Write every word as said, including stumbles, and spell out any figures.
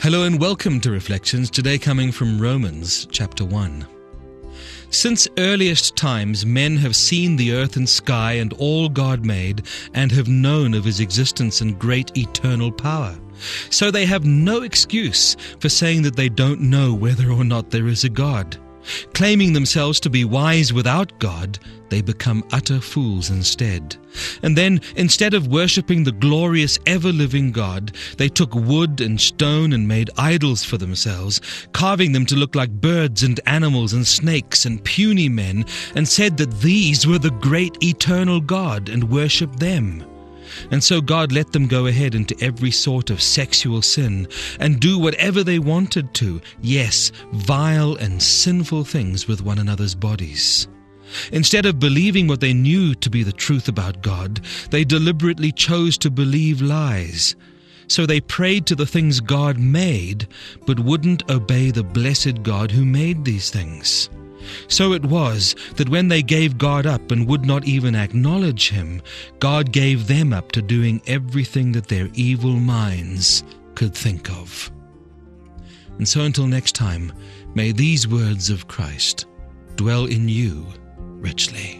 Hello and welcome to Reflections, today coming from Romans chapter one. Since earliest times men have seen the earth and sky and all God made, and have known of his existence and great eternal power. So they have no excuse for saying that they don't know whether or not there is a God. Claiming themselves to be wise without God, they become utter fools instead. And then, instead of worshipping the glorious ever-living God, they took wood and stone and made idols for themselves, carving them to look like birds and animals and snakes and puny men, and said that these were the great eternal God, and worshipped them. And so God let them go ahead into every sort of sexual sin and do whatever they wanted to, yes, vile and sinful things with one another's bodies. Instead of believing what they knew to be the truth about God, they deliberately chose to believe lies. So they prayed to the things God made, but wouldn't obey the blessed God who made these things. So it was that when they gave God up and would not even acknowledge Him, God gave them up to doing everything that their evil minds could think of. And so until next time, may these words of Christ dwell in you richly.